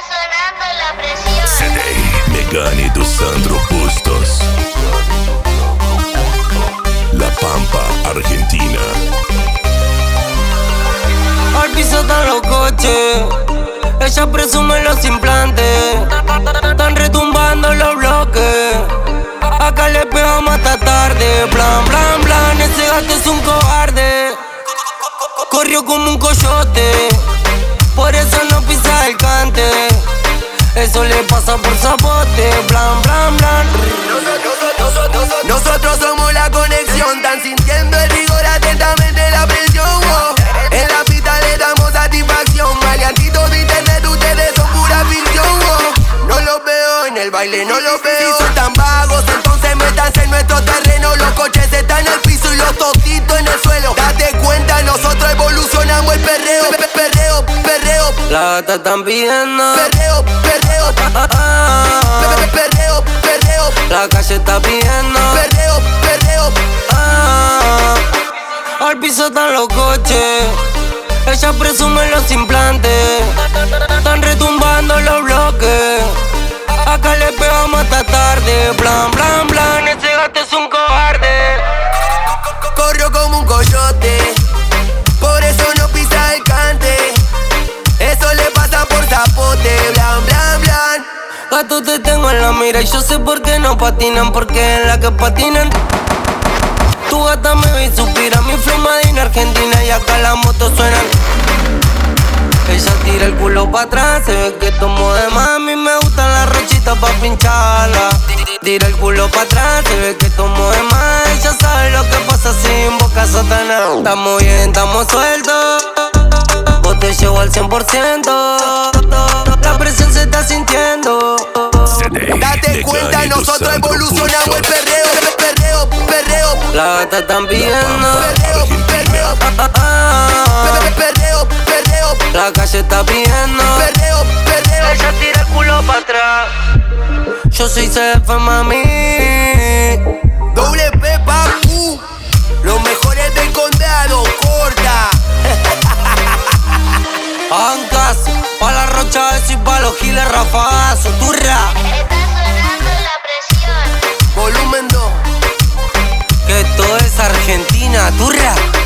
sonando la presión. Sedei, Megani dos Sandro Bustos. La Pampa, Argentina. Al piso están los coches, ella presume los implantes. Están retumbando los bloques. Acá le pegamos hasta tarde. Blan, blan, blan, ese gato es un cobarde. Corrió como un coyote, por eso no pisa el cante. Eso le pasa por zapote. Blan, blan, blan. Nosotros somos la conexión. Están sintiendo el rigor atentamente la presión. Oh. En la pista le damos satisfacción. Maleantitos de internet, ustedes son pura ficción. Oh. No los veo en el baile, no los veo. Si son tan vagos, entonces métanse en nuestro terreno. Los coches están en el piso y los tostitos en el suelo. Date cuenta, nosotros evolucionamos el perreo. Perreo, perreo. La gata están pidiendo perreo, perreo. Perreo, perreo. La calle está pidiendo Perreo, perreo. Al piso están los coches, ella presume los implantes. Están retumbando los bloques. Acá le pegamos hasta tarde. Blan, blan, blan, ese gato es un cobarde. Corrió como un coyote, por eso no pisa el cante. Eso le pasa por zapote. Blan, blan, blan. Gato te tengo en la mira y yo sé por qué no patinan, porque en la que patinan. Tu gata me ve y suspira, mi flow made in Argentina y acá las motos suenan. Ella tira el culo pa' atrás, se ve que tomo de más. A mí me gustan las rochitas pa' pincharla. Tira el culo pa' atrás, se ve que tomo de más. Ella sabe lo que pasa si invoca a Satanás. Estamos bien, estamos sueltos, vos te llevo al 100%. La presión se está sintiendo. Sedei, Date cuenta, Megani dos nosotros Sandro evolucionamos el Bustos. perreo. Perreo, perreo. La gata están pidiendo Perreo, perreo. Perreo, perreo. La calle está pidiendo Perreo, perreo. ella tira el culo pa' atrás. Yo soy CF, mami. Doble P, papu. Los mejores del condado, corta. Ancas, pa' la rocha y pa' los giles rafazo, turra. Está sonando la presión. Volumen 2. Que esto es Argentina, turra.